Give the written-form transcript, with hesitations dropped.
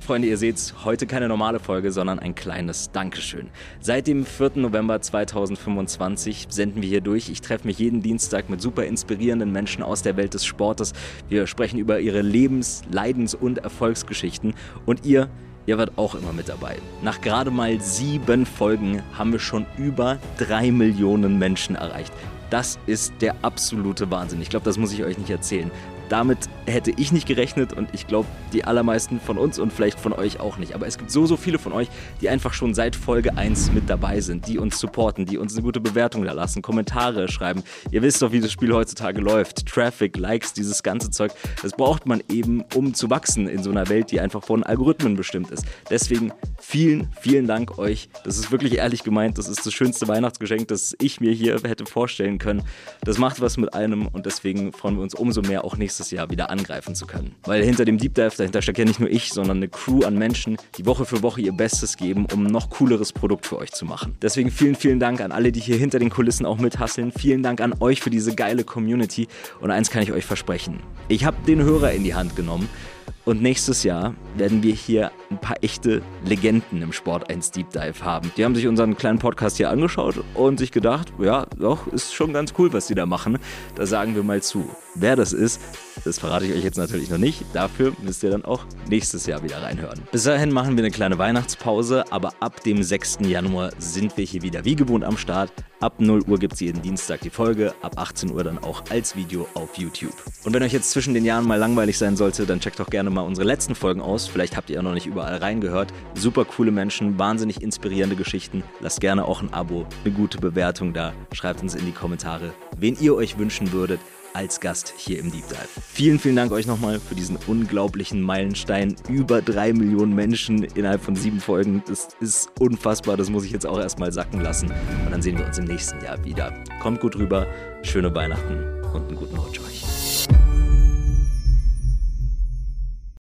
Freunde, ihr seht's, heute keine normale Folge, sondern ein kleines Dankeschön. Seit dem 4. November 2025 senden wir hier durch. Ich treffe mich jeden Dienstag mit super inspirierenden Menschen aus der Welt des Sportes. Wir sprechen über ihre Lebens-, Leidens- und Erfolgsgeschichten. Und ihr wart auch immer mit dabei. Nach gerade mal 7 Folgen haben wir schon über 3 Millionen Menschen erreicht. Das ist der absolute Wahnsinn. Ich glaube, das muss ich euch nicht erzählen. Damit hätte ich nicht gerechnet und ich glaube, die allermeisten von uns und vielleicht von euch auch nicht. Aber es gibt so viele von euch, die einfach schon seit Folge 1 mit dabei sind, die uns supporten, die uns eine gute Bewertung da lassen, Kommentare schreiben. Ihr wisst doch, wie das Spiel heutzutage läuft. Traffic, Likes, dieses ganze Zeug, das braucht man eben, um zu wachsen in so einer Welt, die einfach von Algorithmen bestimmt ist. Deswegen vielen, vielen Dank euch. Das ist wirklich ehrlich gemeint. Das ist das schönste Weihnachtsgeschenk, das ich mir hier hätte vorstellen können. Das macht was mit einem und deswegen freuen wir uns umso mehr, auch nächstes Jahr wieder angreifen zu können. Weil hinter dem Deep Dive, dahinter steckt ja nicht nur ich, sondern eine Crew an Menschen, die Woche für Woche ihr Bestes geben, um ein noch cooleres Produkt für euch zu machen. Deswegen vielen, vielen Dank an alle, die hier hinter den Kulissen auch mithasseln. Vielen Dank an euch für diese geile Community. Und eins kann ich euch versprechen. Ich habe den Hörer in die Hand genommen. Und nächstes Jahr werden wir hier ein paar echte Legenden im Sport 1 Deep Dive haben. Die haben sich unseren kleinen Podcast hier angeschaut und sich gedacht, ja, doch, ist schon ganz cool, was die da machen. Da sagen wir mal zu. Wer das ist, das verrate ich euch jetzt natürlich noch nicht. Dafür müsst ihr dann auch nächstes Jahr wieder reinhören. Bis dahin machen wir eine kleine Weihnachtspause, aber ab dem 6. Januar sind wir hier wieder wie gewohnt am Start. Ab 0 Uhr gibt es jeden Dienstag die Folge, ab 18 Uhr dann auch als Video auf YouTube. Und wenn euch jetzt zwischen den Jahren mal langweilig sein sollte, dann checkt doch gerne mal unsere letzten Folgen aus. Vielleicht habt ihr ja noch nicht überall reingehört. Super coole Menschen, wahnsinnig inspirierende Geschichten. Lasst gerne auch ein Abo, eine gute Bewertung da. Schreibt uns in die Kommentare, wen ihr euch wünschen würdet als Gast hier im Deep Dive. Vielen, vielen Dank euch nochmal für diesen unglaublichen Meilenstein. Über 3 Millionen Menschen innerhalb von 7 Folgen. Das ist unfassbar. Das muss ich jetzt auch erstmal sacken lassen. Und dann sehen wir uns im nächsten Jahr wieder. Kommt gut rüber, schöne Weihnachten und einen guten